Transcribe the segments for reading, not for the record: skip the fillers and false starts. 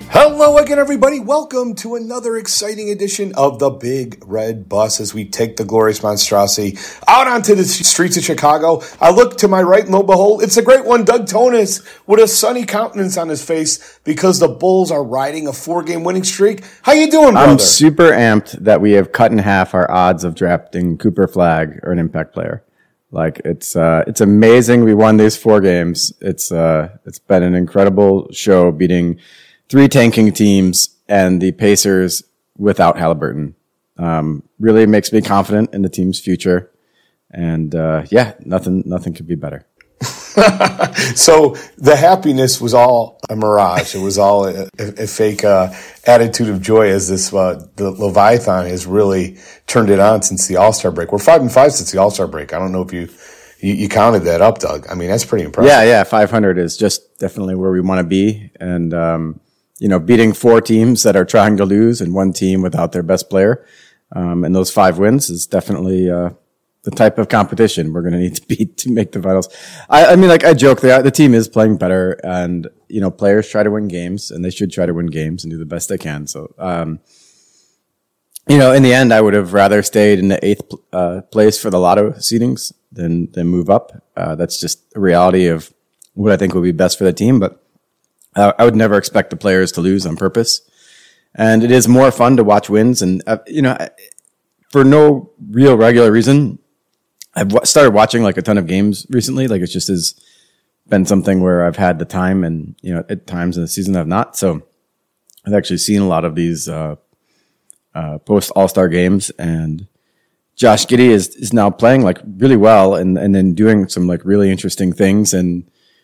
Hello again, everybody. Welcome to another exciting edition of the Big Red Bus as we take the glorious monstrosity out onto the streets of Chicago. I look to my right and lo and behold, it's a great one, Doug Tonis, with a sunny countenance on his face because the Bulls are riding a 4-game winning streak. How you doing, brother? I'm super amped that we have cut in half our odds of drafting Cooper Flagg or an impact player. Like it's amazing. We won these 4 games. It's been an incredible show beating 3 tanking teams and the Pacers without Halliburton. Really makes me confident in the team's future. And nothing could be better. So the happiness was all a mirage. It was all a fake attitude of joy as the Leviathan has really turned it on since the All-Star break. We're 5-5 since the All-Star break. I don't know if you counted that up, Doug. I mean, that's pretty impressive. Yeah. 500 is just definitely where we want to be. And, beating 4 teams that are trying to lose and 1 team without their best player, and those 5 wins is definitely the type of competition we're going to need to beat to make the finals. I joke, the team is playing better, and players try to win games, and they should try to win games and do the best they can. So, in the end, I would have rather stayed in the 8th place for the lotto seedings than move up. That's just a reality of what I think will be best for the team, but I would never expect the players to lose on purpose. And it is more fun to watch wins. And, for no real regular reason, I've started watching like a ton of games recently. Like it just has been something where I've had the time and, at times in the season I've not. So I've actually seen a lot of these post All-Star games, and Josh Giddey is now playing like really well and then doing some like really interesting things. And,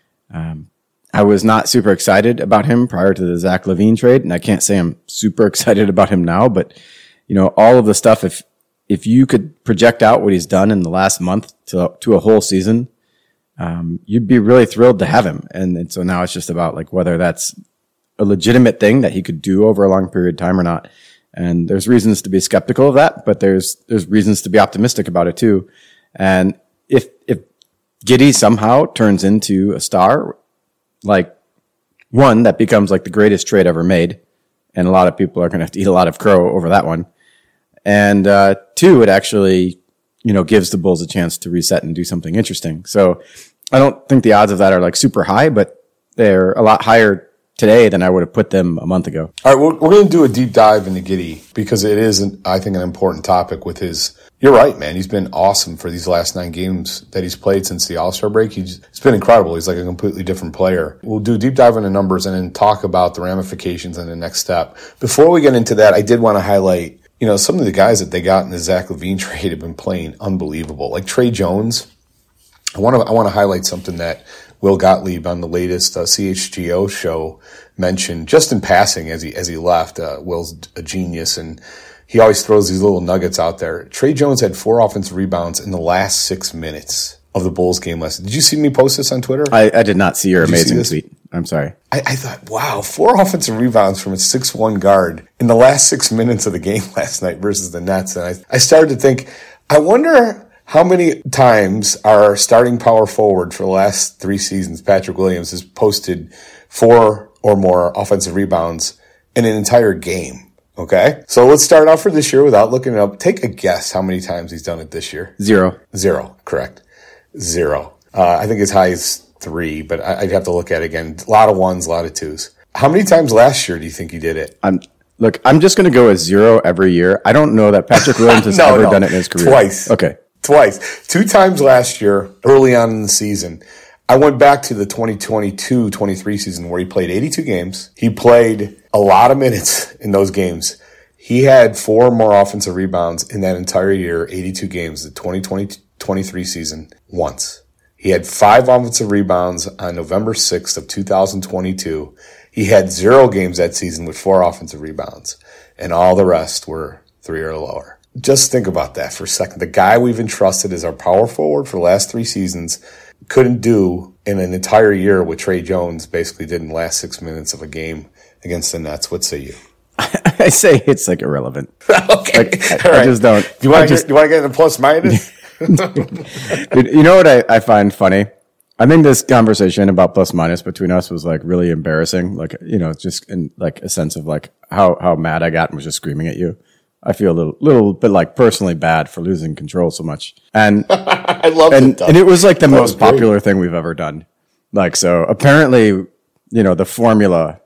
I was not super excited about him prior to the Zach LaVine trade, and I can't say I'm super excited about him now, but all of the stuff, if you could project out what he's done in the last month to a whole season, you'd be really thrilled to have him. And so now it's just about like whether that's a legitimate thing that he could do over a long period of time or not. And there's reasons to be skeptical of that, but there's reasons to be optimistic about it too. And if Giddey somehow turns into a star, like one, that becomes like the greatest trade ever made. And a lot of people are going to have to eat a lot of crow over that one. And 2, it actually, gives the Bulls a chance to reset and do something interesting. So I don't think the odds of that are like super high, but they're a lot higher today than I would have put them a month ago. All right, we're going to do a deep dive into Giddey because it is, I think, an important topic with his. You're right, man. He's been awesome for these last 9 games that he's played since the All-Star break. It's been incredible. He's like a completely different player. We'll do a deep dive into numbers and then talk about the ramifications and the next step. Before we get into that, I did want to highlight, some of the guys that they got in the Zach LaVine trade have been playing unbelievable. Like Trey Jones. I want to highlight something that Will Gottlieb on the latest CHGO show mentioned just in passing as he left. Will's a genius, and he always throws these little nuggets out there. Trey Jones had 4 offensive rebounds in the last 6 minutes of the Bulls game last night. Did you see me post this on Twitter? I did not see your amazing tweet. I'm sorry. I thought, wow, 4 offensive rebounds from a 6'1" guard in the last 6 minutes of the game last night versus the Nets. And I started to think, I wonder how many times our starting power forward for the last 3 seasons, Patrick Williams, has posted 4 or more offensive rebounds in an entire game. Okay? So let's start off for this year without looking it up. Take a guess how many times he's done it this year. 0. 0. Correct. 0. I think as high as 3, but I'd have to look at it again. A lot of 1s, a lot of 2s. How many times last year do you think he did it? I'm just going to go with 0 every year. I don't know that Patrick Williams has ever done it in his career. Twice. Okay. Twice. 2 times last year, early on in the season. I went back to the 2022-23 season where he played 82 games. He played a lot of minutes in those games. He had 4 more offensive rebounds in that entire year, 82 games, the 2020-23 season, once. He had 5 offensive rebounds on November 6th of 2022. He had 0 games that season with 4 offensive rebounds, and all the rest were 3 or lower. Just think about that for a second. The guy we've entrusted as our power forward for the last 3 seasons couldn't do in an entire year what Trey Jones basically did in the last 6 minutes of a game against the Nets. What say you? I say it's like irrelevant. Okay. Like, I just don't. Do you want to get in the plus minus? You know what I find funny I think this conversation about plus minus between us was like really embarrassing. Like, just in like a sense of like how mad I got and was just screaming at you. I feel a little bit like personally bad for losing control so much. And I love it. And it was like the most popular thing we've ever done. Like, so apparently, the formula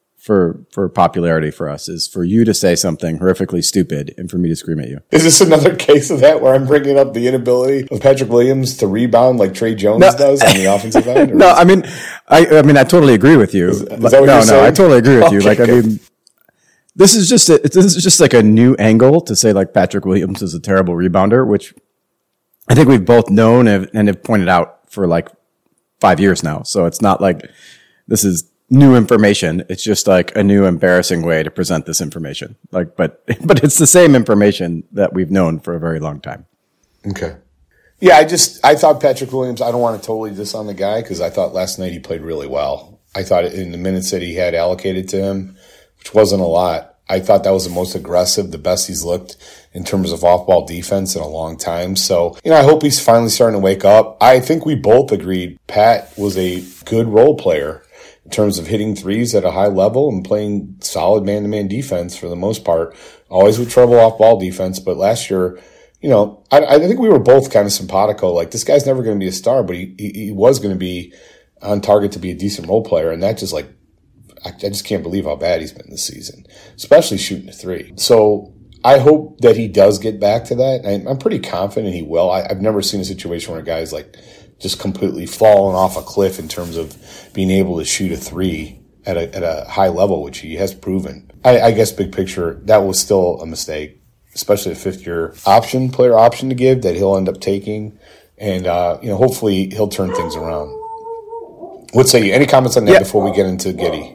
for popularity for us is for you to say something horrifically stupid and for me to scream at you. Is this another case of that where I'm bringing up the inability of Patrick Williams to rebound like Trey Jones does on the offensive end? No, I mean, I totally agree with you. Is that what you're saying? I totally agree with you. Okay, like, I mean, this is just like a new angle to say like Patrick Williams is a terrible rebounder, which I think we've both known and have pointed out for like 5 years now. So it's not like this is new information. It's just like a new embarrassing way to present this information. Like, but it's the same information that we've known for a very long time. Okay. Yeah, I thought Patrick Williams, I don't want to totally diss on the guy because I thought last night he played really well. I thought in the minutes that he had allocated to him, which wasn't a lot, I thought that was the most aggressive, the best he's looked in terms of off-ball defense in a long time. So, I hope he's finally starting to wake up. I think we both agreed Pat was a good role player in terms of hitting threes at a high level and playing solid man-to-man defense for the most part, always with trouble off-ball defense. But last year, I think we were both kind of simpatico. Like, this guy's never going to be a star, but he was going to be on target to be a decent role player. And that just like, I just can't believe how bad he's been this season, especially shooting a three. So I hope that he does get back to that. I'm pretty confident he will. I've never seen a situation where a guy's like just completely fallen off a cliff in terms of being able to shoot a three at a high level, which he has proven. I guess big picture, that was still a mistake, especially a fifth-year player option to give that he'll end up taking. And, hopefully he'll turn things around. What say you? Any comments on that before we get into Giddey?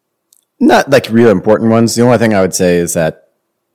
Not like real important ones. The only thing I would say is that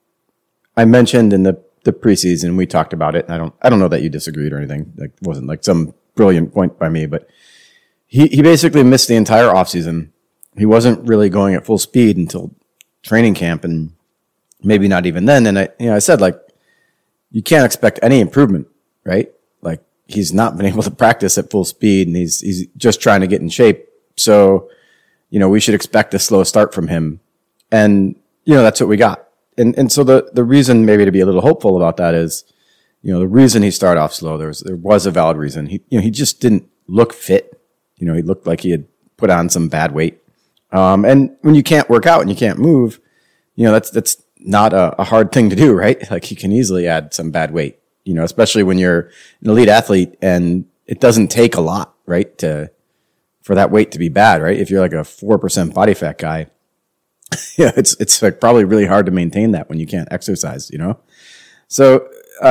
I mentioned in the preseason, we talked about it. I don't know that you disagreed or anything. Like, it wasn't like some brilliant point by me, but he basically missed the entire offseason. He wasn't really going at full speed until training camp, and maybe not even then. And I said, like, you can't expect any improvement, right? Like, he's not been able to practice at full speed, and he's just trying to get in shape. So, we should expect a slow start from him. And, that's what we got. And so the reason maybe to be a little hopeful about that is, the reason he started off slow, there was a valid reason. He just didn't look fit. He looked like he had put on some bad weight. And when you can't work out and you can't move, that's not a hard thing to do, right? Like, you can easily add some bad weight, especially when you're an elite athlete, and it doesn't take a lot, right, for that weight to be bad, right? If you're like a 4% body fat guy, it's like probably really hard to maintain that when you can't exercise, So,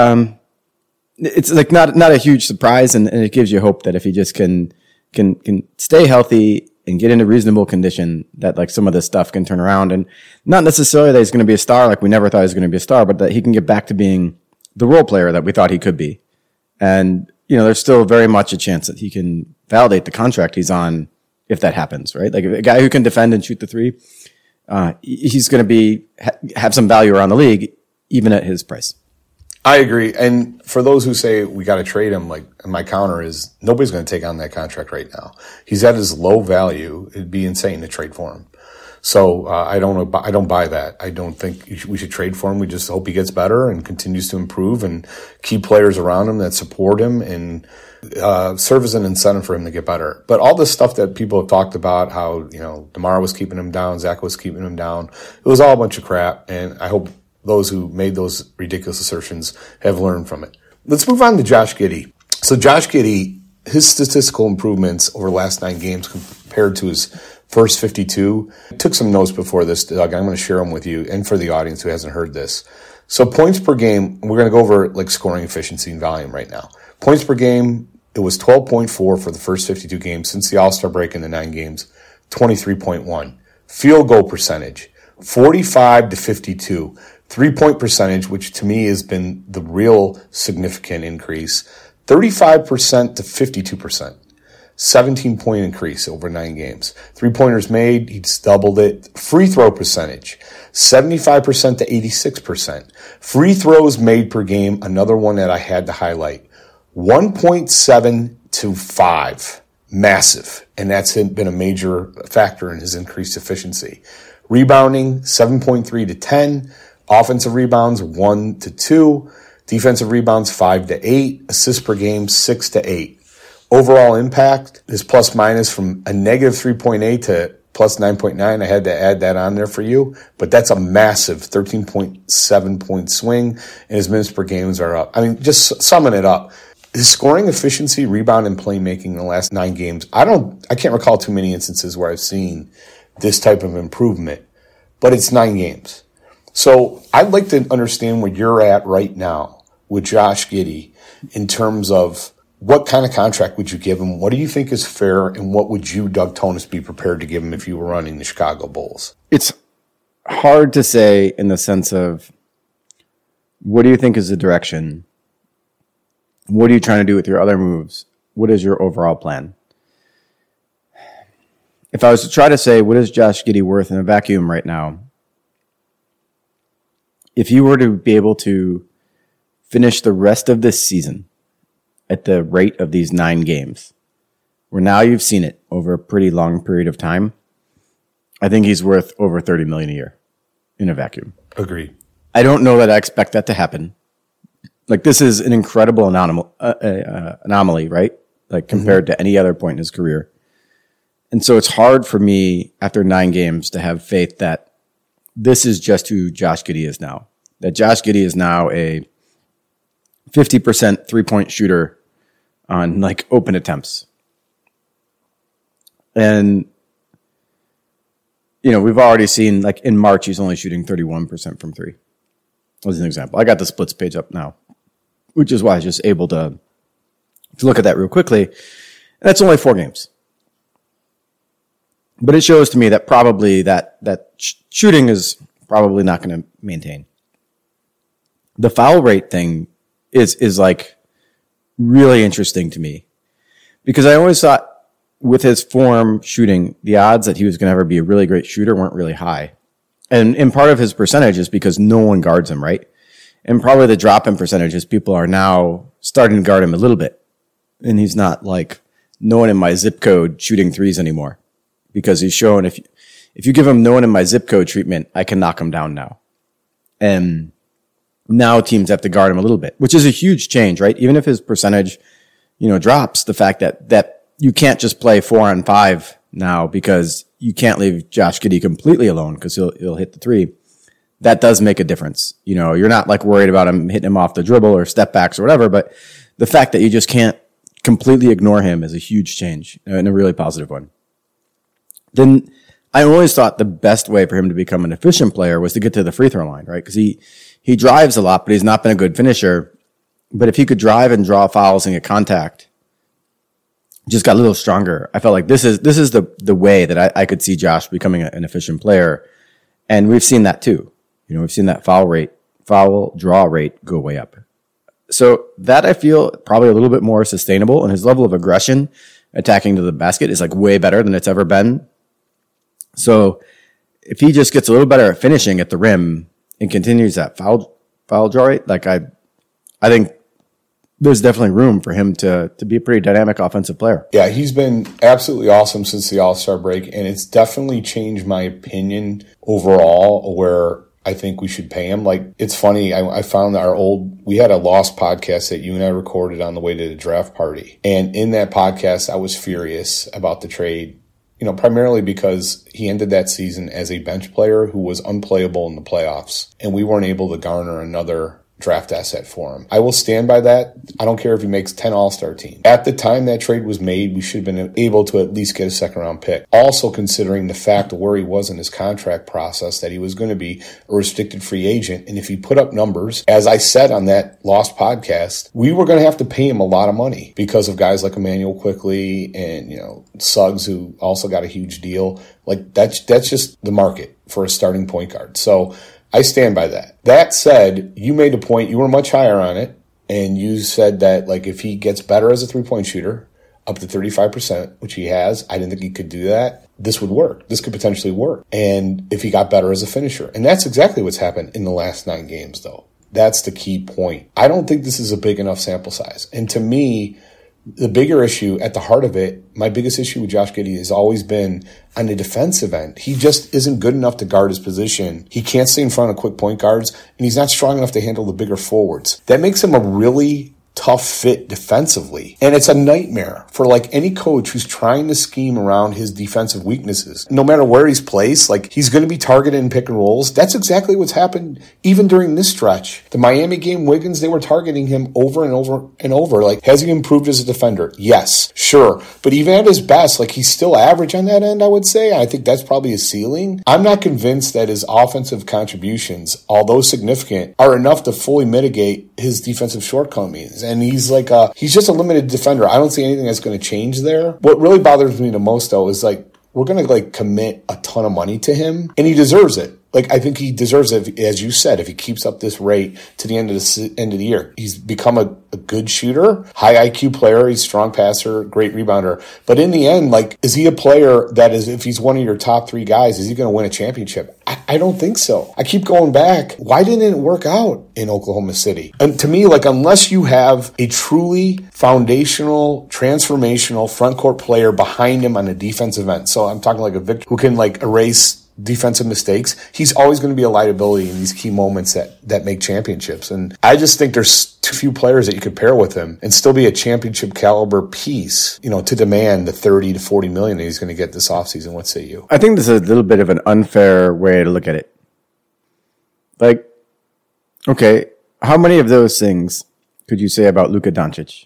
it's like not a huge surprise, and it gives you hope that if he just can stay healthy and get into reasonable condition, that like some of this stuff can turn around. And not necessarily that he's going to be a star, like we never thought he was going to be a star, but that he can get back to being the role player that we thought he could be. And, there's still very much a chance that he can validate the contract he's on if that happens, right? Like a guy who can defend and shoot the three, he's going to have some value around the league, even at his price. I agree. And for those who say we got to trade him, like, my counter is nobody's going to take on that contract right now. He's at his low value. It'd be insane to trade for him. So I don't buy that. I don't think we should trade for him. We just hope he gets better and continues to improve and keep players around him that support him and serve as an incentive for him to get better. But all this stuff that people have talked about, how DeMar was keeping him down, Zach was keeping him down, it was all a bunch of crap. And I hope those who made those ridiculous assertions have learned from it. Let's move on to Josh Giddey. So Josh Giddey, his statistical improvements over the last 9 games compared to his first 52. I took some notes before this, Doug. I'm going to share them with you and for the audience who hasn't heard this. So points per game, we're going to go over like scoring efficiency and volume right now. Points per game, it was 12.4 for the first 52 games since the All-Star break in the 9 games, 23.1. Field goal percentage, 45 to 52. 3-point percentage, which to me has been the real significant increase, 35% to 52%. 17-point increase over 9 games. 3-pointers made, he's doubled it. Free throw percentage, 75% to 86%. Free throws made per game, another one that I had to highlight, 1.7 to 5. massive, and that's been a major factor in his increased efficiency. Rebounding, 7.3 to 10. Offensive rebounds, 1 to 2. Defensive rebounds, 5 to 8. Assists per game, 6 to 8. Overall impact, his plus minus from a negative 3.8 to plus 9.9. I had to add that on there for you, but that's a massive 13.7 point swing, and his minutes per games are up. I mean, just summing it up, his scoring efficiency, rebound, and playmaking in the last 9 games, I can't recall too many instances where I've seen this type of improvement, but it's 9 games. So I'd like to understand where you're at right now with Josh Giddey in terms of what kind of contract would you give him? What do you think is fair? And what would you, Doug Tonis, be prepared to give him if you were running the Chicago Bulls? It's hard to say in the sense of, what do you think is the direction? What are you trying to do with your other moves? What is your overall plan? If I was to try to say, what is Josh Giddey worth in a vacuum right now? If you were to be able to finish the rest of this season at the rate of these 9 games, where now you've seen it over a pretty long period of time, I think he's worth over $30 million a year in a vacuum. Agreed. I don't know that I expect that to happen. Like, this is an incredible anomaly, right? Like, compared to any other point in his career. And so it's hard for me after 9 games to have faith that this is just who Josh Giddey is now. That Josh Giddey is now a 50% 3-point shooter on like open attempts. And, you know, we've already seen, like, in March, he's only shooting 31% from 3. As an example. I got the splits page up now, which is why I was just able to look at that real quickly. And that's only 4 games. But it shows to me that probably that shooting is probably not going to maintain. The foul rate thing is like really interesting to me, because I always thought with his form shooting, the odds that he was going to ever be a really great shooter weren't really high. And part of his percentage is because no one guards him, right? And probably the drop in percentage is people are now starting to guard him a little bit. And he's not like, no one in my zip code shooting threes anymore, because he's shown if you give him no one in my zip code treatment, I can knock him down now. And now teams have to guard him a little bit, which is a huge change, right? Even if his percentage, drops, the fact that you can't just play 4-on-5 now because you can't leave Josh Giddey completely alone because he'll hit the 3. That does make a difference. You're not like worried about him hitting him off the dribble or step backs or whatever, but the fact that you just can't completely ignore him is a huge change and a really positive one. Then I always thought the best way for him to become an efficient player was to get to the free throw line, right? Because he drives a lot, but he's not been a good finisher. But if he could drive and draw fouls and get contact, just got a little stronger. I felt like this is the way that I could see Josh becoming an efficient player. And we've seen that too. We've seen that foul draw rate go way up. So that I feel probably a little bit more sustainable, and his level of aggression attacking to the basket is like way better than it's ever been. So if he just gets a little better at finishing at the rim and continues that foul draw rate, like I think there's definitely room for him to be a pretty dynamic offensive player. Yeah, he's been absolutely awesome since the All-Star break, and it's definitely changed my opinion overall where I think we should pay him. Like, it's funny, I found we had a Lost podcast that you and I recorded on the way to the draft party. And in that podcast, I was furious about the trade, primarily because he ended that season as a bench player who was unplayable in the playoffs, and we weren't able to garner another draft asset for him. I will stand by that. I don't care if he makes 10 All-Star teams. At the time that trade was made, we should have been able to at least get a second-round pick. Also considering the fact of where he was in his contract process, that he was going to be a restricted free agent, and if he put up numbers, as I said on that Lost podcast, we were going to have to pay him a lot of money because of guys like Emmanuel Quickley and, Suggs, who also got a huge deal. Like, that's just the market for a starting point guard. So I stand by that. That said, you made a point, you were much higher on it, and you said that, like, if he gets better as a three-point shooter, up to 35%, which he has, I didn't think he could do that, this would work. This could potentially work. And if he got better as a finisher. And that's exactly what's happened in the last 9 games, though. That's the key point. I don't think this is a big enough sample size. And to me, The bigger issue at the heart of it, my biggest issue with Josh Giddey has always been on the defensive end. He just isn't good enough to guard his position. He can't stay in front of quick point guards, and he's not strong enough to handle the bigger forwards. That makes him a really tough fit defensively. And it's a nightmare for like any coach who's trying to scheme around his defensive weaknesses. No matter where he's placed, like he's going to be targeted in pick and rolls. That's exactly what's happened even during this stretch. The Miami game, Wiggins, they were targeting him over and over and over. Like, has he improved as a defender? Yes, sure. But even at his best, like he's still average on that end, I would say. I think that's probably his ceiling. I'm not convinced that his offensive contributions, although significant, are enough to fully mitigate his defensive shortcomings. And he's just a limited defender. I don't see anything that's going to change there. What really bothers me the most, though, is like we're going to like commit a ton of money to him, and he deserves it. Like, I think he deserves it, as you said, if he keeps up this rate to the end of the year. He's become a good shooter, high IQ player. He's a strong passer, great rebounder. But in the end, like, is he a player that is, if he's one of your top 3 guys, is he going to win a championship? I don't think so. I keep going back. Why didn't it work out in Oklahoma City? And to me, like, unless you have a truly foundational, transformational front court player behind him on the defensive end. So I'm talking like a Victor who can like erase defensive mistakes. He's always going to be a liability in these key moments that make championships. And I just think there's too few players that you could pair with him and still be a championship caliber piece, to demand the 30 to 40 million that he's going to get this offseason. What say you? I think this is a little bit of an unfair way to look at it. Like, okay, how many of those things could you say about Luka Doncic?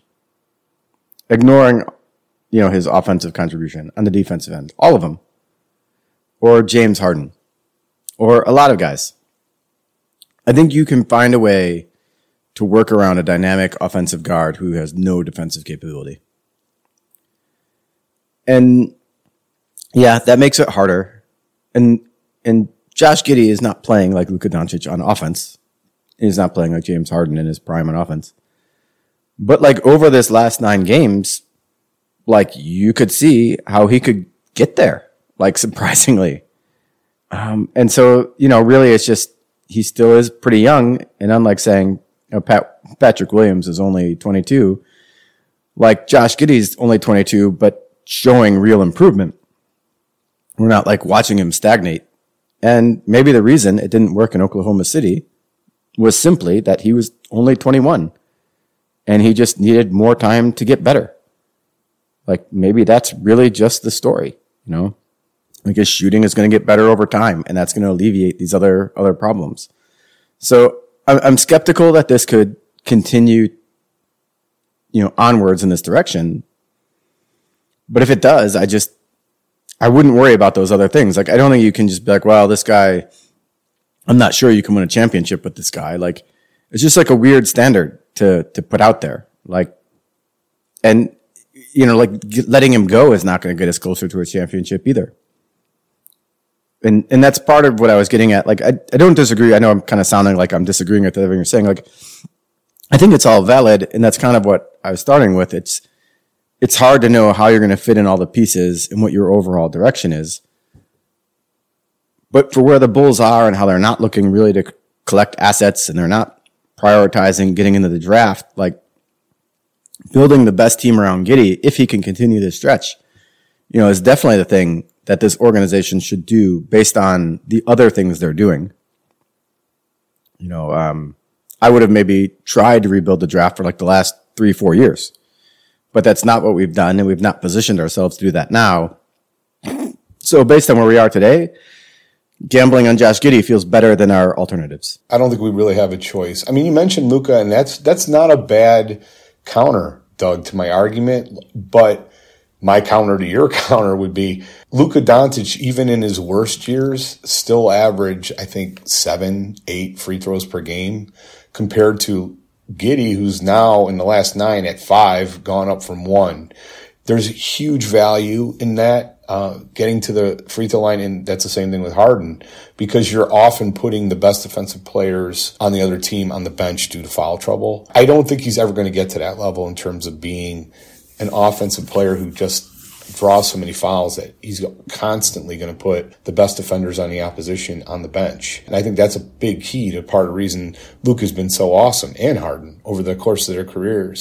Ignoring, his offensive contribution on the defensive end. All of them. Or James Harden, or a lot of guys. I think you can find a way to work around a dynamic offensive guard who has no defensive capability. And yeah, that makes it harder. And Josh Giddey is not playing like Luka Doncic on offense. He's not playing like James Harden in his prime on offense. But like over this last 9 games, like you could see how he could get there. Like, surprisingly. And so, really it's just, he still is pretty young. And unlike saying, Patrick Williams is only 22, like Josh Giddey's only 22, but showing real improvement. We're not like watching him stagnate. And maybe the reason it didn't work in Oklahoma City was simply that he was only 21 and he just needed more time to get better. Like, maybe that's really just the story, Like his shooting is going to get better over time, and that's going to alleviate these other problems. So I'm skeptical that this could continue, onwards in this direction. But if it does, I wouldn't worry about those other things. Like, I don't think you can just be like, well, this guy, I'm not sure you can win a championship with this guy. Like, it's just like a weird standard to put out there. Like, and, like letting him go is not going to get us closer to a championship either. And that's part of what I was getting at. Like, I don't disagree. I know I'm kind of sounding like I'm disagreeing with everything you're saying. Like, I think it's all valid, and that's kind of what I was starting with. It's hard to know how you're going to fit in all the pieces and what your overall direction is. But for where the Bulls are and how they're not looking really to collect assets and they're not prioritizing getting into the draft, like building the best team around Giddey, if he can continue this stretch, is definitely the thing that this organization should do based on the other things they're doing. I would have maybe tried to rebuild the draft for like the last 3-4 years, but that's not what we've done, and we've not positioned ourselves to do that now. So based on where we are today, gambling on Josh Giddey feels better than our alternatives. I don't think we really have a choice. I mean, you mentioned Luka, and that's not a bad counter, Doug, to my argument, but my counter to your counter would be Luka Doncic, even in his worst years, still average, I think, 7-8 free throws per game compared to Giddey, who's now in the last 9 at 5, gone up from 1. There's huge value in that, getting to the free throw line, and that's the same thing with Harden, because you're often putting the best defensive players on the other team on the bench due to foul trouble. I don't think he's ever going to get to that level in terms of being an offensive player who just draws so many fouls that he's constantly going to put the best defenders on the opposition on the bench. And I think that's a big key to part of the reason Luka's been so awesome, and Harden, over the course of their careers.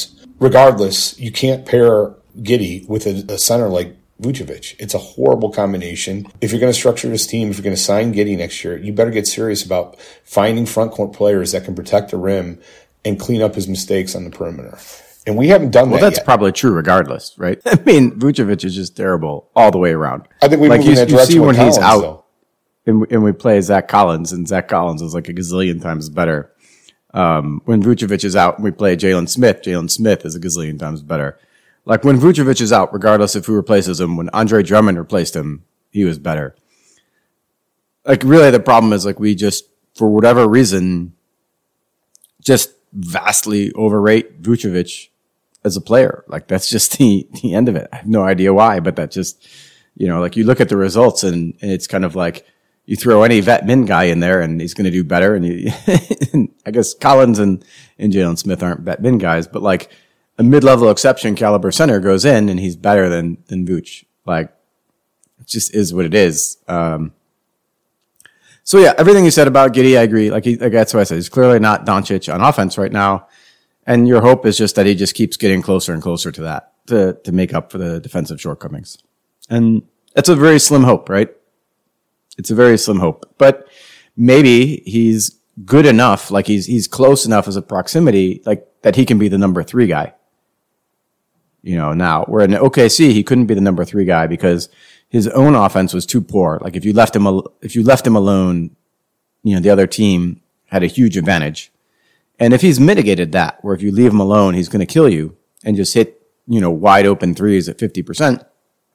regardless, you can't pair Giddey with a center like Vucevic. It's a horrible combination. If you're going to structure this team, if you're going to sign Giddey next year, you better get serious about finding front court players that can protect the rim and clean up his mistakes on the perimeter. And we haven't done that yet. Well, that's probably true regardless, right? I mean, Vucevic is just terrible all the way around. I think we move in that direction see when Collins, he's out, though. and we play Zach Collins, and Zach Collins is like a gazillion times better. When Vucevic is out and we play Jalen Smith is a gazillion times better. Like when Vucevic is out, regardless of who replaces him, when Andre Drummond replaced him, he was better. Like really the problem is like we just, for whatever reason, just vastly overrate Vucevic as a player. Like that's just the end of it. I have no idea why, but that just, like you look at the results and it's kind of like you throw any vet min guy in there and he's going to do better. And I guess Collins and Jalen Smith aren't vet min guys, but like, a mid-level exception caliber center goes in and he's better than Vooch. Like, it just is what it is. So yeah, everything you said about Giddey, I agree. Like that's what I said. He's clearly not Doncic on offense right now. And your hope is just that he just keeps getting closer and closer to that to make up for the defensive shortcomings. And that's a very slim hope, right? It's a very slim hope, but maybe he's good enough. Like he's close enough as a proximity, like that he can be the number 3 guy. Now where in OKC, he couldn't be the number 3 guy because his own offense was too poor. Like if you left him alone, the other team had a huge advantage. And if he's mitigated that, where if you leave him alone, he's going to kill you and just hit, wide open threes at 50%,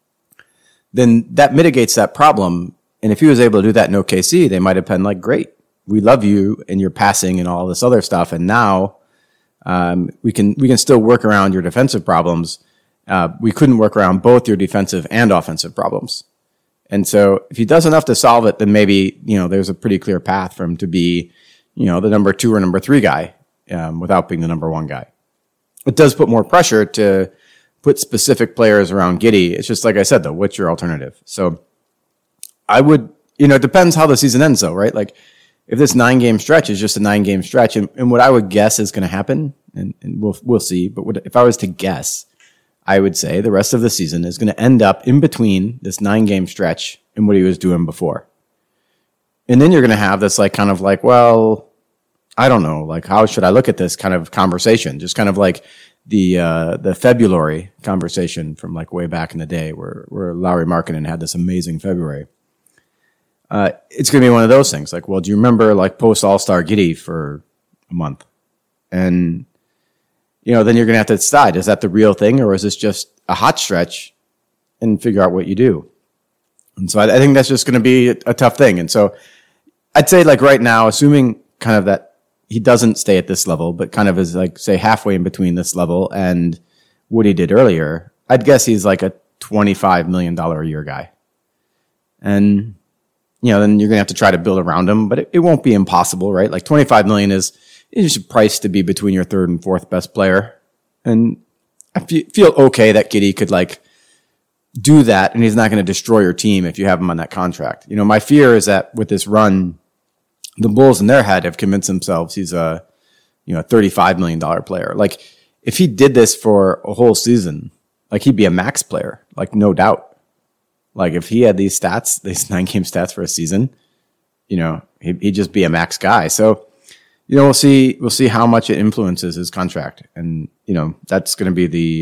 then that mitigates that problem. And if he was able to do that in OKC, they might have been like, great, we love you and your passing and all this other stuff. And now, we can still work around your defensive problems. We couldn't work around both your defensive and offensive problems. And so if he does enough to solve it, then maybe, there's a pretty clear path for him to be, the number 2 or number 3 guy, without being the number 1 guy. It does put more pressure to put specific players around Giddey. It's just like I said, though, what's your alternative? So I would, it depends how the season ends though, right? Like, if this 9-game stretch is just a 9-game stretch, and what I would guess is going to happen, and we'll see, but if I was to guess, I would say the rest of the season is going to end up in between this 9-game stretch and what he was doing before. And then you're going to have this like kind of like, well, I don't know, like how should I look at this kind of conversation? Just kind of like the February conversation from like way back in the day where Lauri Markkanen had this amazing February. It's going to be one of those things. Like, well, do you remember like post All-Star Giddey for a month? And, then you're going to have to decide, is that the real thing or is this just a hot stretch and figure out what you do? And so I think that's just going to be a tough thing. And so I'd say like right now, assuming kind of that he doesn't stay at this level, but kind of is like, say, halfway in between this level and what he did earlier, I'd guess he's like a $25 million a year guy. And, then you're going to have to try to build around him, but it won't be impossible, right? Like 25 million is priced to be between your 3rd and 4th best player. And I feel okay that Giddey could like do that and he's not going to destroy your team if you have him on that contract. My fear is that with this run, the Bulls in their head have convinced themselves he's a $35 million player. Like if he did this for a whole season, like he'd be a max player, like no doubt. Like if he had these stats, these 9-game stats for a season, he'd just be a max guy. So, we'll see how much it influences his contract. And, that's going to be the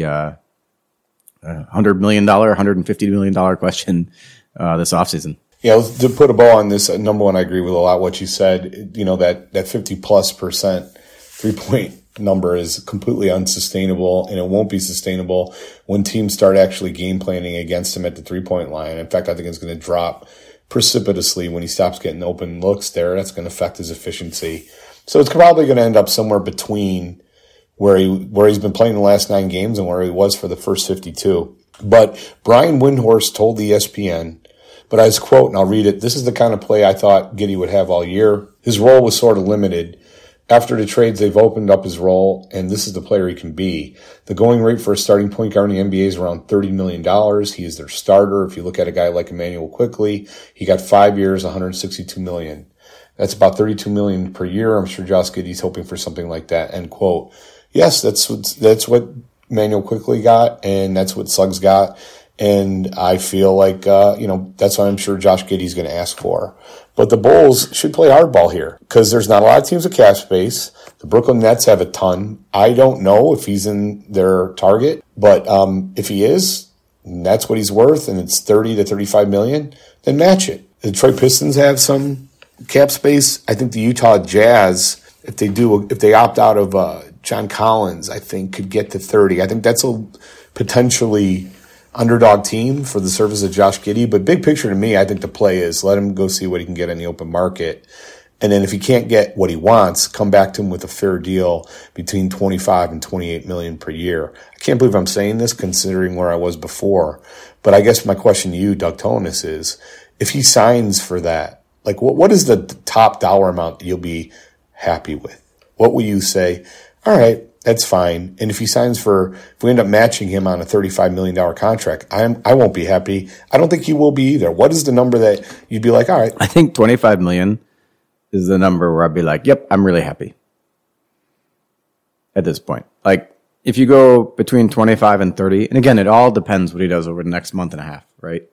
$100 million, $150 million question this offseason. Yeah, to put a bow on this, number one, I agree with a lot what you said. That 50+% 3-point number is completely unsustainable, and it won't be sustainable when teams start actually game planning against him at the 3-point line. In fact, I think it's going to drop precipitously when he stops getting open looks there. That's going to affect his efficiency. So it's probably going to end up somewhere between where he's been playing the last 9 games and where he was for the first 52. But Brian Windhorst told ESPN, but as quote, and I'll read it, "This is the kind of play I thought Giddey would have all year. His role was sort of limited. After the trades, they've opened up his role, and this is the player he can be. The going rate for a starting point guard in the NBA is around $30 million. He is their starter. If you look at a guy like Immanuel Quickley, he got 5 years, $162 million. That's about $32 million per year. I'm sure Josh Giddey's hoping for something like that," end quote. Yes, that's what Manuel quickly got, and that's what Suggs got. And I feel like, that's what I'm sure Josh Giddey's going to ask for. But the Bulls should play hardball here because there's not a lot of teams with cap space. The Brooklyn Nets have a ton. I don't know if he's in their target, but if he is, and that's what he's worth, and it's 30 to 35 million, then match it. The Detroit Pistons have some cap space. I think the Utah Jazz, if they opt out of John Collins, I think could get to 30. I think that's a potentially underdog team for the service of Josh Giddey. But big picture to me, I think the play is let him go see what he can get in the open market. And then if he can't get what he wants, come back to him with a fair deal between 25 and 28 million per year. I can't believe I'm saying this considering where I was before. But I guess my question to you, Doug Tonis, is if he signs for that, like what is the top dollar amount that you'll be happy with? What will you say? All right, that's fine. And if he signs if we end up matching him on a $35 million contract, I won't be happy. I don't think he will be either. What is the number that you'd be like, all right? I think 25 million is the number where I'd be like, yep, I'm really happy at this point. Like if you go between 25 and 30, and again, it all depends what he does over the next month and a half, right?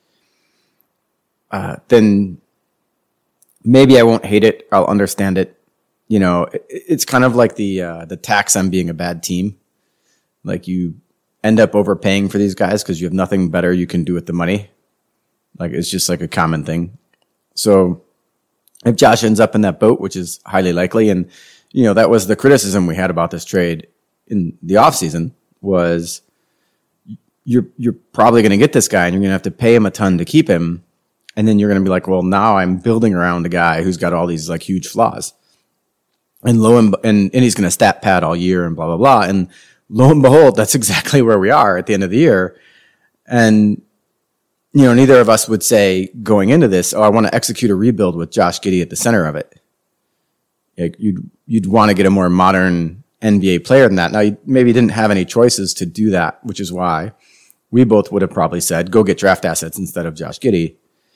Then maybe I won't hate it. I'll understand it. It's kind of like the tax on being a bad team. Like you end up overpaying for these guys because you have nothing better you can do with the money. Like it's just like a common thing. So if Josh ends up in that boat, which is highly likely, and that was the criticism we had about this trade in the offseason, was you're probably going to get this guy and you're going to have to pay him a ton to keep him. And then you're going to be like, well, now I'm building around a guy who's got all these like huge flaws. And and he's going to stat pad all year and blah, blah, blah. And lo and behold, that's exactly where we are at the end of the year. And, neither of us would say going into this, I want to execute a rebuild with Josh Giddey at the center of it. Like you'd want to get a more modern NBA player than that. Now, you maybe didn't have any choices to do that, which is why we both would have probably said, go get draft assets instead of Josh Giddey.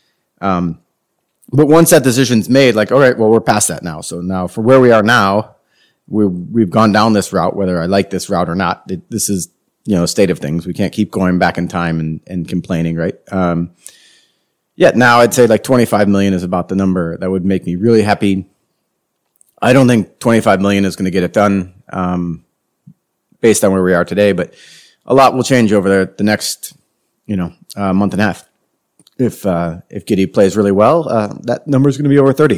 But once that decision's made, like, all right, well, we're past that now. So now for where we are now, we've gone down this route, whether I like this route or not. This is, state of things. We can't keep going back in time and complaining, right? Now I'd say like 25 million is about the number that would make me really happy. I don't think 25 million is going to get it done, based on where we are today, but a lot will change over the next, month and a half. If Giddey plays really well, that number is going to be over 30.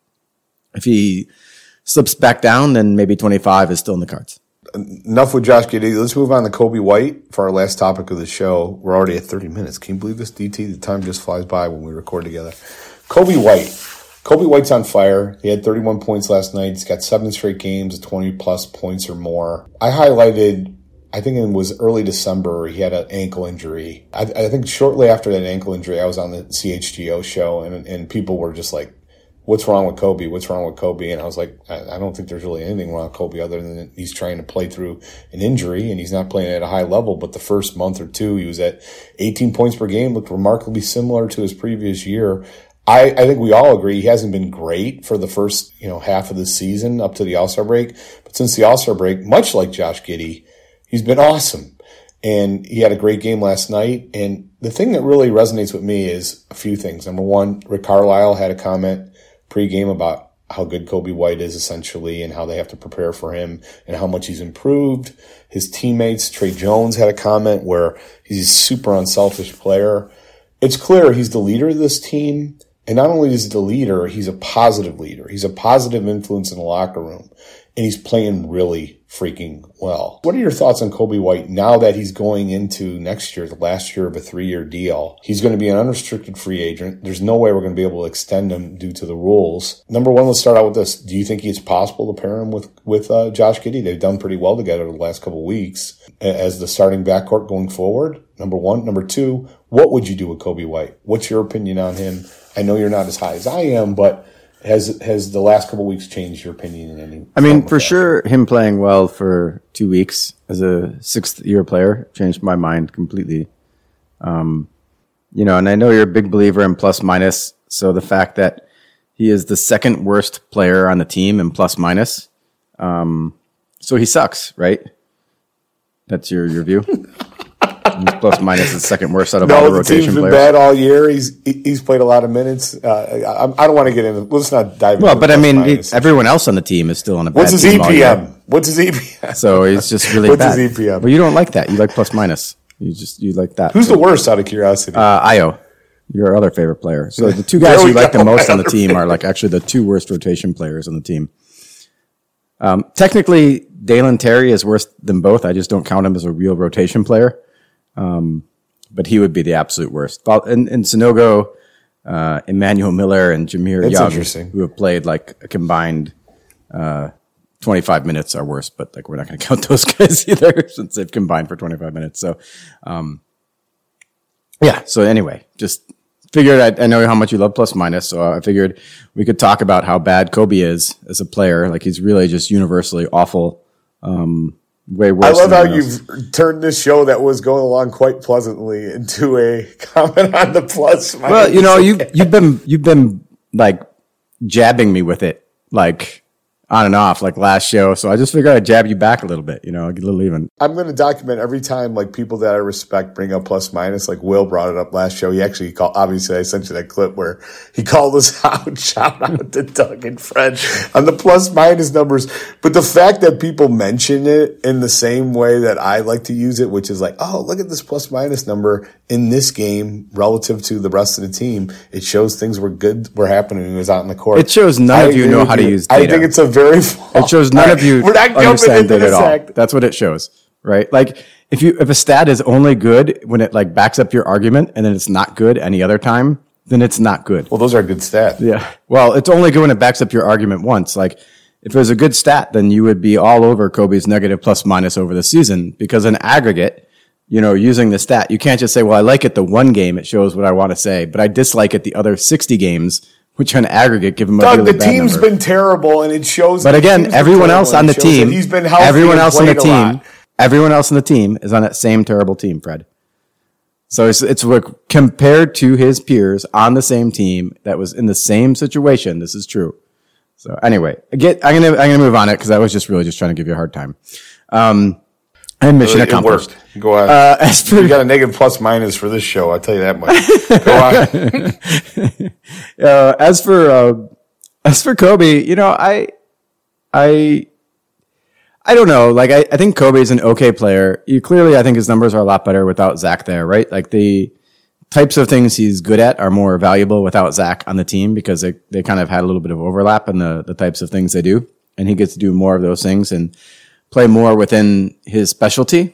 If he slips back down, then maybe 25 is still in the cards. Enough with Josh Giddey. Let's move on to Kobe White for our last topic of the show. We're already at 30 minutes. Can you believe this, DT? The time just flies by when we record together. Kobe White. Kobe White's on fire. He had 31 points last night. He's got 7 straight games of 20-plus points or more. I highlighted, I think it was early December, he had an ankle injury. I think shortly after that ankle injury, I was on the CHGO show, and people were just like, what's wrong with Kobe? What's wrong with Kobe? And I was like, I don't think there's really anything wrong with Kobe other than he's trying to play through an injury, and he's not playing at a high level. But the first month or two, he was at 18 points per game, looked remarkably similar to his previous year. I think we all agree he hasn't been great for the first half of the season up to the All-Star break. But since the All-Star break, much like Josh Giddey, he's been awesome. And he had a great game last night. And the thing that really resonates with me is a few things. Number one, Rick Carlisle had a comment pregame about how good Kobe White is essentially and how they have to prepare for him and how much he's improved. His teammates, Trey Jones, had a comment where he's a super unselfish player. It's clear he's the leader of this team. And not only is he the leader, he's a positive leader. He's a positive influence in the locker room. And he's playing really freaking well. What are your thoughts on Kobe White now that he's going into next year, the last year of a 3-year deal? He's going to be an unrestricted free agent. There's no way we're going to be able to extend him due to the rules. Number one, let's start out with this. Do you think it's possible to pair him with Josh Giddey? They've done pretty well together the last couple of weeks as the starting backcourt going forward. Number one. Number two, what would you do with Kobe White? What's your opinion on him? I know you're not as high as I am, but has the last couple of weeks changed your opinion in any? I mean, for sure, him playing well for 2 weeks as a 6th-year player changed my mind completely. And I know you're a big believer in plus minus. So the fact that he is the second worst player on the team in plus minus, so he sucks, right? That's your view? He's plus minus the second worst out of No, all the the rotation team's been players. bad all year. He's played a lot of minutes. I don't want to get into. Let's not dive into. Well, but I plus mean, minus. everyone else on the team is still on a bad What's his team all year. EPM? What's his EPM? So he's just really What's bad. his EPM? Well, you don't like that. You like plus minus. You like that. Who's the worst out of curiosity? Io, your other favorite player. So the two guys There we you like the go. most on the team are like actually the two worst rotation players on the team. Technically, Dalen Terry is worse than both. I just don't count him as a real rotation player. But he would be the absolute worst. And Sanogo, Emmanuel Miller, and Jameer That's Young, interesting. who have played like a combined 25 minutes, are worse. But like we're not going to count those guys either since they've combined for 25 minutes. So, yeah. So anyway, just figured I know how much you love plus minus, so I figured we could talk about how bad Kobe is as a player. Like he's really just universally awful. Way worse. I love than how everyone else. you've turned this show that was going along quite pleasantly into a comment on the plus minus. Well, you know, you've been like jabbing me with it, like on and off, like last show. So I just figured I'd jab you back a little bit, you know, get a little even. I'm going to document every time like people that I respect bring up plus minus. Like Will brought it up last show. He actually called. Obviously, I sent you that clip where he called us out. Shout out to Doug and Fred on the plus minus numbers. But the fact that people mention it in the same way that I like to use it, which is like, oh, look at this plus minus number in this game relative to the rest of the team. It shows things were happening when he was out in the court. It shows none of you know how to use data. I think it's a very. It shows none of you We're not jumping understand into data this at all. act. That's what it shows, right? Like if a stat is only good when it like backs up your argument, and then it's not good any other time, then it's not good. Well, those are good stats. Yeah. Well, it's only good when it backs up your argument once. Like if it was a good stat, then you would be all over Kobe's negative plus minus over the season because in aggregate, you know, using the stat, you can't just say, well, I like it the one game. It shows what I want to say, but I dislike it the other 60 games, which on aggregate give him a Doug, really the bad team's number. been terrible, and it shows. But the again, team's been everyone terrible, else on and the it shows that team, he's been healthy. everyone and else on the played a lot. team, everyone else on the team is on that same terrible team, Fred. So it's what compared to his peers on the same team that was in the same situation. This is true. So anyway, I'm gonna move on it because I was just really trying to give you a hard time. And mission It accomplished. worked. Go on. As for You got a negative plus minus for this show. I'll tell you that much. Go on. As for Kobe, you know, I don't know. Like, I think Kobe is an okay player. I think his numbers are a lot better without Zach there, right? Like the types of things he's good at are more valuable without Zach on the team because they kind of had a little bit of overlap in the types of things they do. And he gets to do more of those things and play more within his specialty.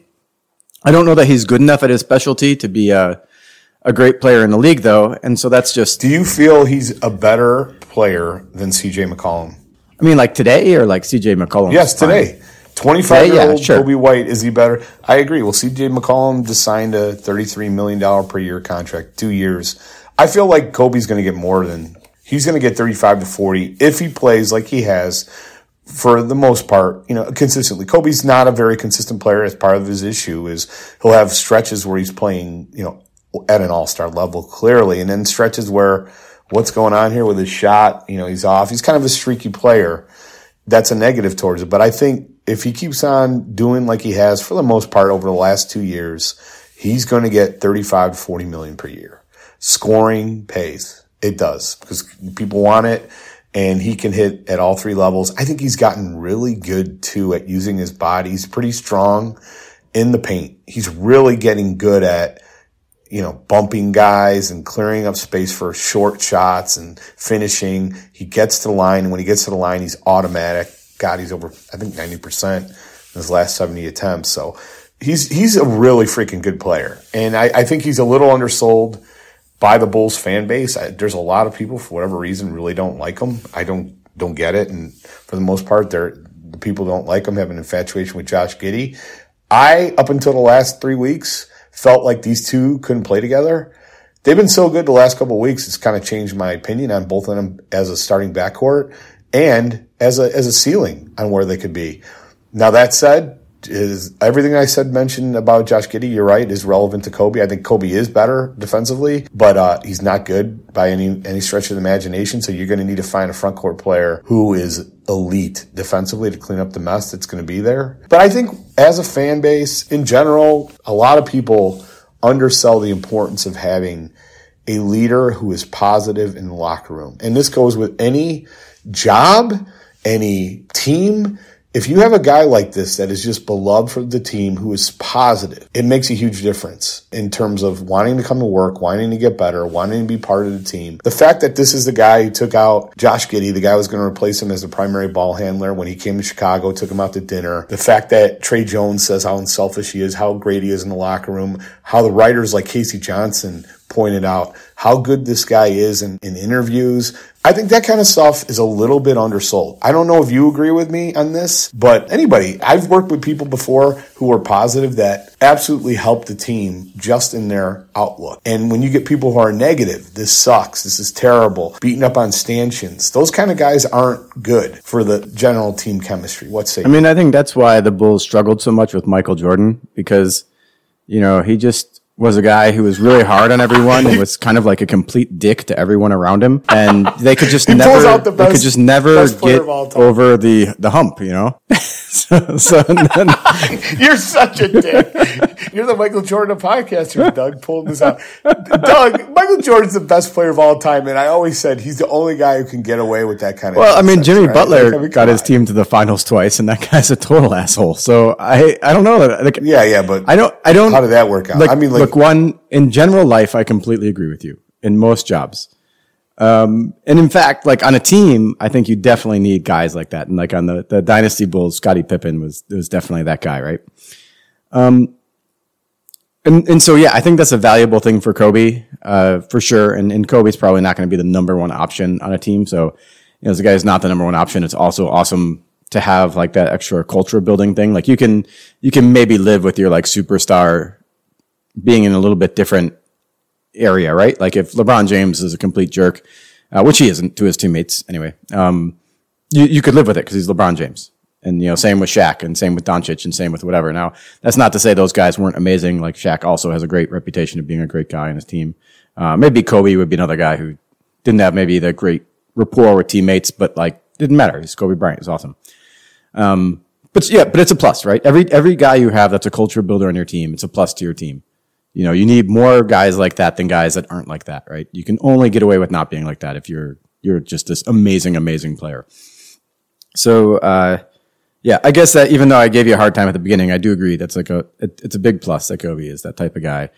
I don't know that he's good enough at his specialty to be a great player in the league, though. And so that's just... Do you feel he's a better player than C.J. McCollum? I mean, like today or like C.J. McCollum? Yes, today. 25-year-old Yeah, sure. Kobe White, is he better? I agree. Well, C.J. McCollum just signed a $33 million per year contract, 2 years. I feel like Kobe's going to get more than... He's going to get 35 to 40 if he plays like he has for the most part, you know, consistently. Kobe's not a very consistent player. As part of his issue is he'll have stretches where he's playing, you know, at an all-star level, clearly, and then stretches where what's going on here with his shot, you know, he's off. He's kind of a streaky player. That's a negative towards it. But I think if he keeps on doing like he has for the most part over the last 2 years, he's going to get 35 to 40 million per year. Scoring pays. It does because people want it. And he can hit at all three levels. I think he's gotten really good, too, at using his body. He's pretty strong in the paint. He's really getting good at, you know, bumping guys and clearing up space for short shots and finishing. He gets to the line, and when he gets to the line, he's automatic. God, he's over, I think, 90% in his last 70 attempts. So he's a really freaking good player. And I think he's a little undersold by the Bulls fan base. There's a lot of people, for whatever reason, really don't like him. I don't get it. And for the most part, the people don't like him, have an infatuation with Josh Giddey. Up until the last 3 weeks, felt like these two couldn't play together. They've been so good the last couple of weeks, it's kind of changed my opinion on both of them as a starting backcourt and as a ceiling on where they could be. Now, that said, is everything I mentioned about Josh Giddey, you're right, is relevant to Kobe. I think Kobe is better defensively, but he's not good by any stretch of the imagination. So you're going to need to find a front court player who is elite defensively to clean up the mess that's going to be there. But I think as a fan base in general, a lot of people undersell the importance of having a leader who is positive in the locker room. And this goes with any job, any team. If you have a guy like this that is just beloved for the team, who is positive, it makes a huge difference in terms of wanting to come to work, wanting to get better, wanting to be part of the team. The fact that this is the guy who took out Josh Giddey, the guy who was going to replace him as the primary ball handler when he came to Chicago, took him out to dinner. The fact that Trey Jones says how unselfish he is, how great he is in the locker room, how the writers like Casey Johnson pointed out how good this guy is in interviews. I think that kind of stuff is a little bit undersold. I don't know if you agree with me on this, but anybody, I've worked with people before who were positive that absolutely helped the team just in their outlook. And when you get people who are negative, this sucks, this is terrible, beating up on stanchions, those kind of guys aren't good for the general team chemistry. What say you? I mean, I think that's why the Bulls struggled so much with Michael Jordan, because, you know, he just was a guy who was really hard on everyone and was kind of like a complete dick to everyone around him. And they could just never get over the hump, you know? so then, you're such a dick. You're the Michael Jordan podcaster, Doug, pulling this out. Doug, Michael Jordan's the best player of all time, and I always said he's the only guy who can get away with that kind of Well, nonsense, I mean, Jimmy Butler got his team to the finals twice, and that guy's a total asshole. So I don't know. Like, yeah, but I don't. How did that work out? Like, I mean, look, one, in general life, I completely agree with you in most jobs. And in fact, like on a team, I think you definitely need guys like that. And like on the Dynasty Bulls, Scottie Pippen was definitely that guy, right? And so, yeah, I think that's a valuable thing for Kobe, for sure. And Kobe's probably not going to be the number one option on a team. So, you know, as a guy who's not the number one option, it's also awesome to have like that extra culture building thing. Like you can maybe live with your like superstar being in a little bit different area, right? Like if LeBron James is a complete jerk, which he isn't to his teammates anyway, you could live with it because he's LeBron James. And, you know, same with Shaq and same with Doncic and same with whatever. Now, that's not to say those guys weren't amazing. Like Shaq also has a great reputation of being a great guy in his team. Maybe Kobe would be another guy who didn't have maybe the great rapport with teammates, but like didn't matter. He's Kobe Bryant. He's awesome. But it's a plus, right? Every guy you have that's a culture builder on your team, it's a plus to your team. You know, you need more guys like that than guys that aren't like that, right? You can only get away with not being like that if you're just this amazing player. So, yeah, I guess that even though I gave you a hard time at the beginning, I do agree that's like it's a big plus that Kobe is that type of guy.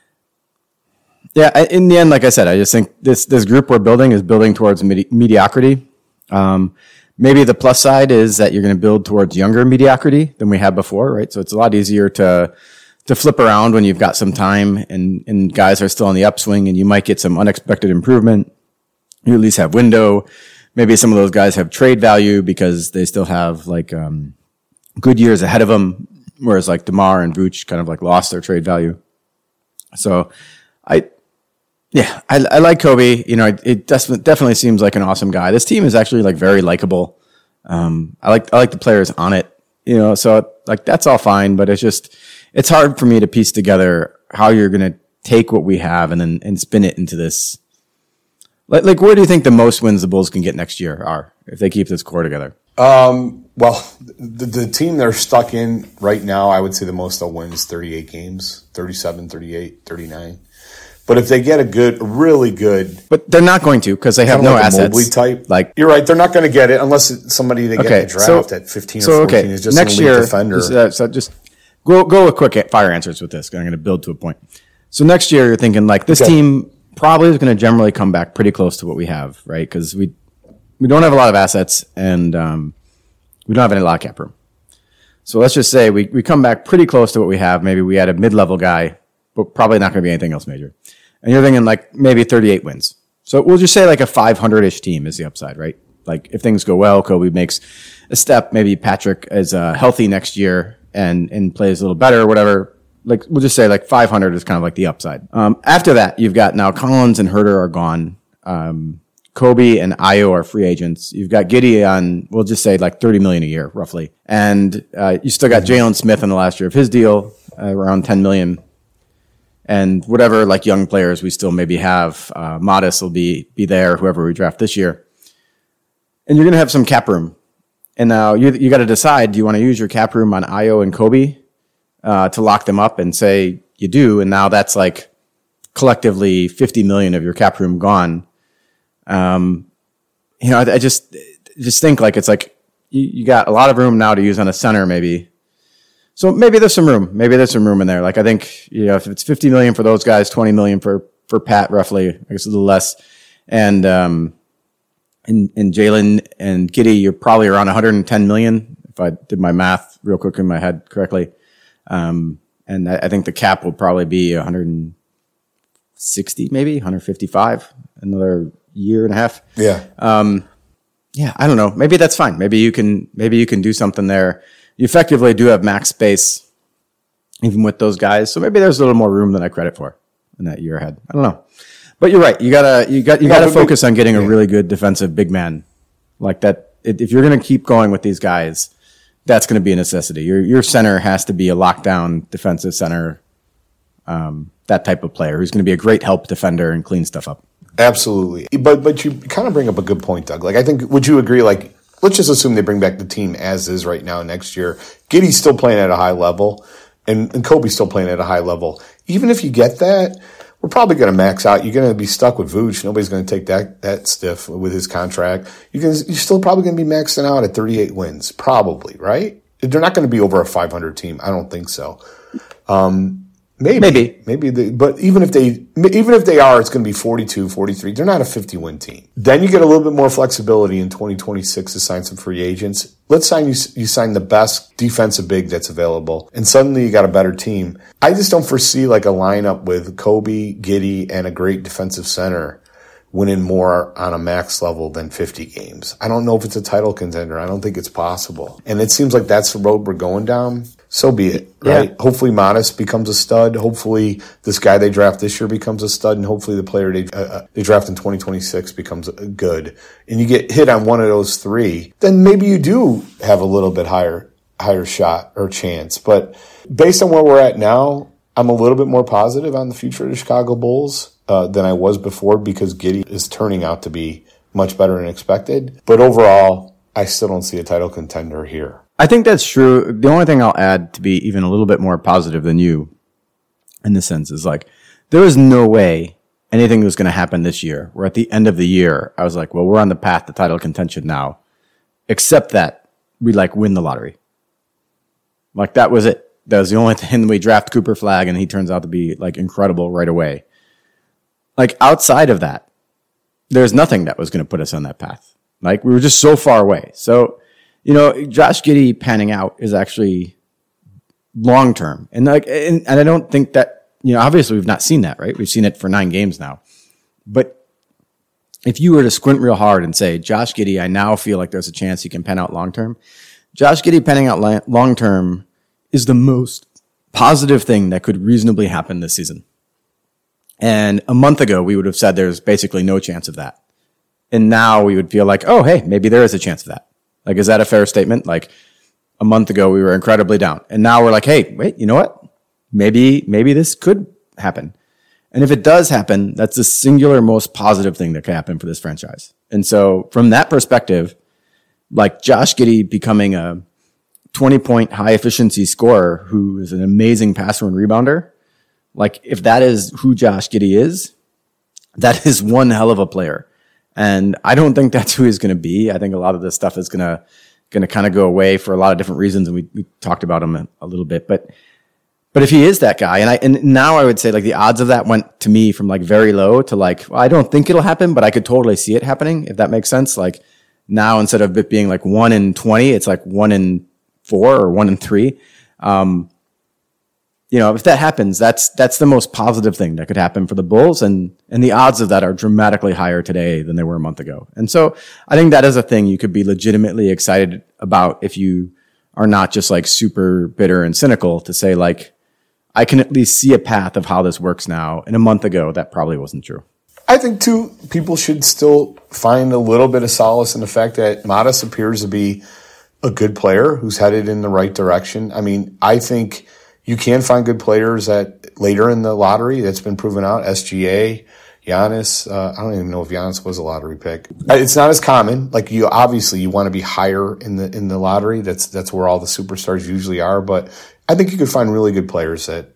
Yeah, in the end, like I said, I just think this group we're building is building towards mediocrity. Maybe the plus side is that you're going to build towards younger mediocrity than we had before, right? So it's a lot easier to flip around when you've got some time and guys are still on the upswing and you might get some unexpected improvement. You at least have window. Maybe some of those guys have trade value because they still have like good years ahead of them, whereas like DeMar and Vooch kind of like lost their trade value. So I like Kobe. You know, it definitely seems like an awesome guy. This team is actually like very likable. I like the players on it. You know, so like that's all fine, but it's hard for me to piece together how you're going to take what we have and spin it into this. Like, where do you think the most wins the Bulls can get next year are if they keep this core together? Well, the team they're stuck in right now, I would say the most they'll win is 38 games, 37, 38, 39. But if they get really good. But they're not going to because they have no assets. Mobley type. Like, you're right, they're not going to get it unless it's somebody they get in the draft at 15 or 14 is just next an elite year, defender. So just go with quick fire answers with this. I'm going to build to a point. So next year, you're thinking like this team probably is going to generally come back pretty close to what we have, right? Because we don't have a lot of assets and we don't have any lot of cap room. So let's just say we come back pretty close to what we have. Maybe we had a mid-level guy, but probably not going to be anything else major. And you're thinking like maybe 38 wins. So we'll just say like a 500-ish team is the upside, right? Like if things go well, Kobe makes a step. Maybe Patrick is healthy next year and plays a little better or whatever. Like we'll just say like 500 is kind of like the upside. After that, you've got now Collins and Herter are gone. Kobe and Ayo are free agents. You've got Giddey on, we'll just say like $30 million a year, roughly. And you still got Jalen Smith in the last year of his deal, around $10 million. And whatever like young players we still maybe have, Modest will be there, whoever we draft this year. And you're going to have some cap room. And now you got to decide, do you want to use your cap room on Ayo and Kobe to lock them up, and say you do, and now that's like collectively $50 million of your cap room gone. I just think like it's like you got a lot of room now to use on a center maybe. So maybe there's some room. Maybe there's some room in there. Like I think if it's $50 million for those guys, $20 million for Pat, roughly, I guess a little less, and Jalen and Giddey, you're probably around $110 million if I did my math real quick in my head correctly. And I think the cap will probably be 160, maybe 155, another year and a half. Yeah. Yeah, I don't know. Maybe that's fine. Maybe you can do something there. You effectively do have max space even with those guys. So maybe there's a little more room than I credit for in that year ahead. I don't know. But you're right. You gotta focus on getting a really good defensive big man like that. If you're going to keep going with these guys, that's going to be a necessity. Your center has to be a lockdown defensive center, that type of player who's going to be a great help defender and clean stuff up. Absolutely. But you kind of bring up a good point, Doug. Like, I think, would you agree, like, let's just assume they bring back the team as is right now next year. Giddey's still playing at a high level, and Kobe's still playing at a high level. Even if you get that, we're probably going to max out. You're going to be stuck with Vooch. Nobody's going to take that stiff with his contract. You're still probably going to be maxing out at 38 wins, probably, right? They're not going to be over a 500 team. I don't think so. Maybe. But even if they are, it's going to be 42, 43. They're not a 50-win team. Then you get a little bit more flexibility in 2026 to sign some free agents. Let's sign you sign the best defensive big that's available, and suddenly you got a better team. I just don't foresee like a lineup with Kobe, Giddey, and a great defensive center winning more on a max level than 50 games. I don't know if it's a title contender. I don't think it's possible. And it seems like that's the road we're going down. So be it, right? Yeah. Hopefully Modest becomes a stud. Hopefully this guy they draft this year becomes a stud. And hopefully the player they draft in 2026 becomes good. And you get hit on one of those three, then maybe you do have a little bit higher shot or chance. But based on where we're at now, I'm a little bit more positive on the future of the Chicago Bulls than I was before, because Giddey is turning out to be much better than expected. But overall, I still don't see a title contender here. I think that's true. The only thing I'll add to be even a little bit more positive than you in this sense is like, there was no way anything was going to happen this year, where at the end of the year, I was like, well, we're on the path to title contention now, except that we like win the lottery. Like that was it. That was the only thing. We draft Cooper Flagg and he turns out to be like incredible right away. Like outside of that, there's nothing that was going to put us on that path. Like we were just so far away. So, Josh Giddey panning out is actually long term. And and I don't think that, obviously we've not seen that, right? We've seen it for 9 games now. But if you were to squint real hard and say, Josh Giddey, I now feel like there's a chance he can pan out long term. Josh Giddey panning out long term is the most positive thing that could reasonably happen this season. And a month ago, we would have said there's basically no chance of that. And now we would feel like, oh, hey, maybe there is a chance of that. Like, is that a fair statement? Like, a month ago, we were incredibly down. And now we're like, hey, wait, you know what? Maybe this could happen. And if it does happen, that's the singular most positive thing that could happen for this franchise. And so from that perspective, like Josh Giddey becoming a 20-point high-efficiency scorer who is an amazing passer and rebounder, like if that is who Josh Giddey is, that is one hell of a player. And I don't think that's who he's going to be. I think a lot of this stuff is going to kind of go away for a lot of different reasons, and we talked about him a little bit. But if he is that guy, and now I would say like the odds of that went to me from like very low to like, well, I don't think it'll happen, but I could totally see it happening, if that makes sense. Like now instead of it being like 1 in 20, it's like 1 in 4 or 1 in 3. If that happens, that's the most positive thing that could happen for the Bulls, and the odds of that are dramatically higher today than they were a month ago. And so I think that is a thing you could be legitimately excited about if you are not just like super bitter and cynical to say like, I can at least see a path of how this works now. And a month ago, that probably wasn't true. I think too, people should still find a little bit of solace in the fact that Modest appears to be a good player who's headed in the right direction. I mean, I think you can find good players later in the lottery. That's been proven out. SGA, Giannis, I don't even know if Giannis was a lottery pick. It's not as common. Like you want to be higher in the lottery. That's where all the superstars usually are. But I think you could find really good players at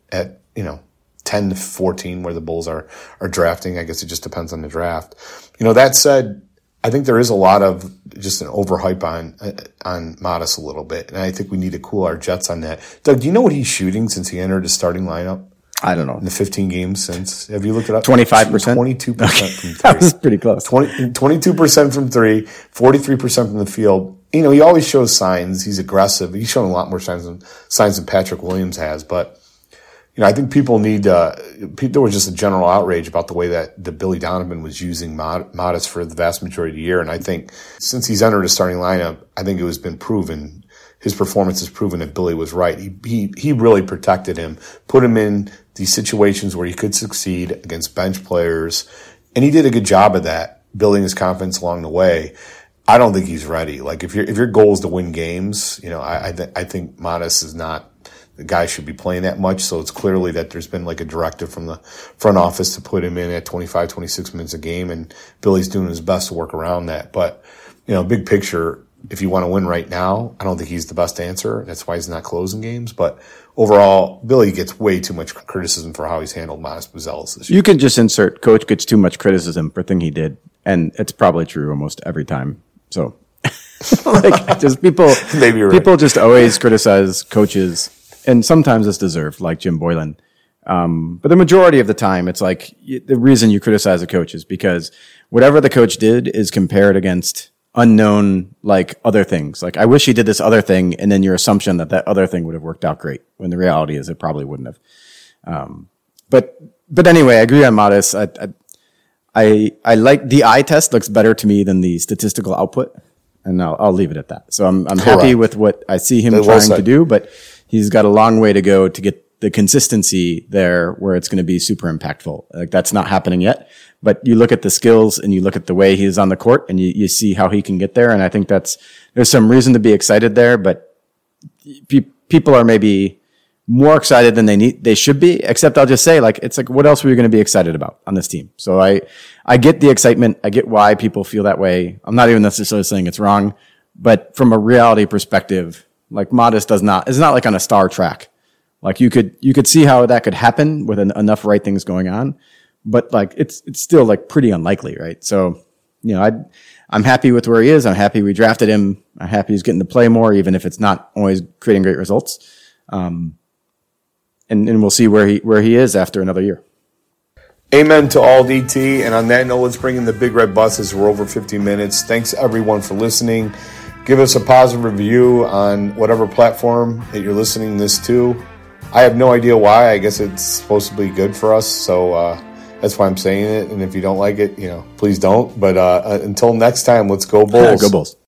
10 to 14 where the Bulls are drafting. I guess it just depends on the draft. That said, I think there is a lot of just an overhype on Modest a little bit. And I think we need to cool our jets on that. Doug, do you know what he's shooting since he entered the starting lineup? I don't know. In the 15 games since, have you looked it up? 25%? 22% from three. That was pretty close. 22% from three, 43% from the field. He always shows signs. He's aggressive. He's shown a lot more signs than Patrick Williams has. But, I think people need, there was just a general outrage about the way that the Billy Donovan was using Modest for the vast majority of the year. And I think since he's entered a starting lineup, I think it has been proven, his performance has proven that Billy was right. He really protected him, put him in these situations where he could succeed against bench players. And he did a good job of that, building his confidence along the way. I don't think he's ready. Like if your goal is to win games, I think Modest is not the guy should be playing that much. So it's clearly that there's been like a directive from the front office to put him in at 25, 26 minutes a game. And Billy's doing his best to work around that. But, big picture, if you want to win right now, I don't think he's the best answer. That's why he's not closing games. But overall, Billy gets way too much criticism for how he's handled Modest Buzelis this year. You can just insert coach gets too much criticism for thing he did. And it's probably true almost every time. So just people, maybe you're people right. just always criticize coaches. And sometimes it's deserved, like Jim Boylan. But the majority of the time, it's like the reason you criticize a coach is because whatever the coach did is compared against unknown, like other things. Like, I wish he did this other thing. And then your assumption that other thing would have worked out great, when the reality is it probably wouldn't have. But anyway, I agree on Modest. I like the eye test looks better to me than the statistical output. And I'll leave it at that. So I'm happy with what I see him trying to do, but he's got a long way to go to get the consistency there where it's going to be super impactful. Like, that's not happening yet, but you look at the skills and you look at the way he's on the court and you see how he can get there. And I think there's some reason to be excited there, but people are maybe more excited than they should be, except I'll just say, like, it's like, what else were you going to be excited about on this team? So I get the excitement. I get why people feel that way. I'm not even necessarily saying it's wrong, but from a reality perspective, like, Modest is not like on a star track. Like, you could see how that could happen with enough right things going on, but like, it's still like pretty unlikely, right? So, I'm happy with where he is. I'm happy we drafted him. I'm happy he's getting to play more, even if it's not always creating great results. And we'll see where he is after another year. Amen to all, DT. And on that note, let's bring in the Big Red Buses. We're over 50 minutes. Thanks, everyone, for listening. Give us a positive review on whatever platform that you're listening this to. I have no idea why. I guess it's supposed to be good for us, so that's why I'm saying it. And if you don't like it, please don't. But until next time, let's go Bulls. Go Bulls.